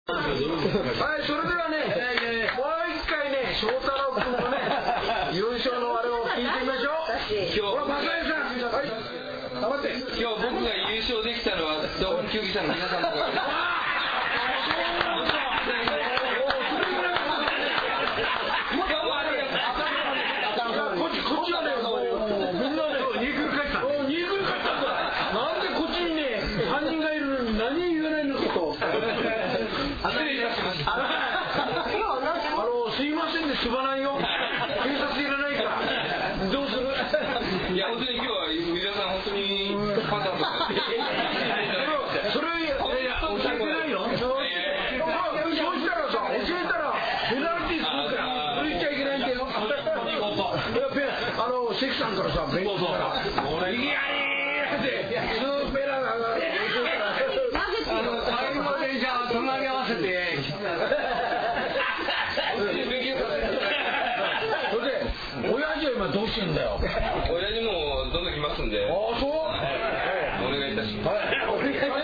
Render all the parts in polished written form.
はい、それではね、もう一回ね、翔太郎君のね、優勝のあれを聞いてみましょう。今日、松江さん、はい、頑張って。 今日僕が優勝できたのは、ドーム球技者の皆さんのおかげです。 こっちはね、みんなね、2軍勝った。2軍勝ったんだ。なんでこっちにね、3人がいるのに何言えないのかと。 失礼いたしました。 すいませんね、すばないよ。警察いらないから。どうする？ いや、本当に今日は皆さん本当にパターンとか。 それ教えてないよ。そうしたらさ、教えたらペナルティーするから、それ言っちゃいけないんだよ。関さんからさ、弁護士から「いきやりー!」ってスーペラが最後までじゃあ隣り合わせてそれで親父は今どうしてんだよ。 親父もどんどん来ますんで。 ああ、そう。 お願いいたします。 お願いします。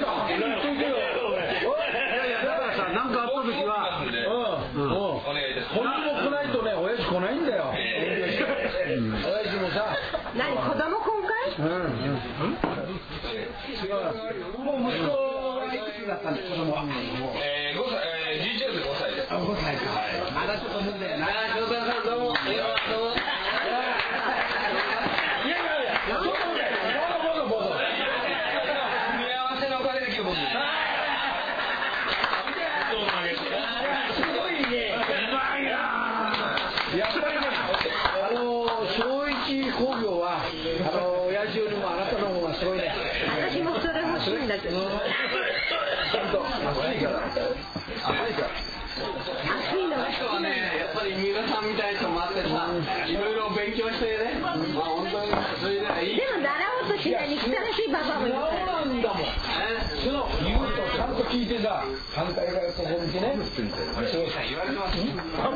だからさ、何かあった時はお願いいたします。 本当も来ないとね、親父来ないんだよ。親父もさ、 何、子供今回？ 違う。もう息子はいくつだったんですか、子供は。 11月で5歳です。 5歳か。まだちょっと無理だよな。 翔太さんどうも。 いやいやどうぞ。 組み合わせのおかげで今日僕。 すごいね。うまいな。やっぱりね、小一工業は親父よりもあなたの方がすごいね。 私もそれ欲しいんだけど。 ちゃんと熱いから。 暑いのが好きなの。 やっぱり三浦さんみたいともあってさ、いろいろ勉強してね。まあ本当にそれでいい。 でも習おうとしないに汚しいババアもいるから。 そうなんだもん。その言うとちゃんと聞いてさ、反対側ここ見てね。 言われてます。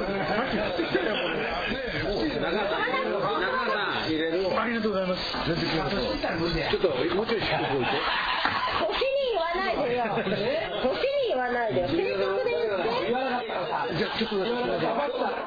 入れる。ありがとうございます。ちょっともうちょい近く置いて。 星に言わないでよ。星に言わないでよ。正確で言って。 じゃあちょっと待ってください。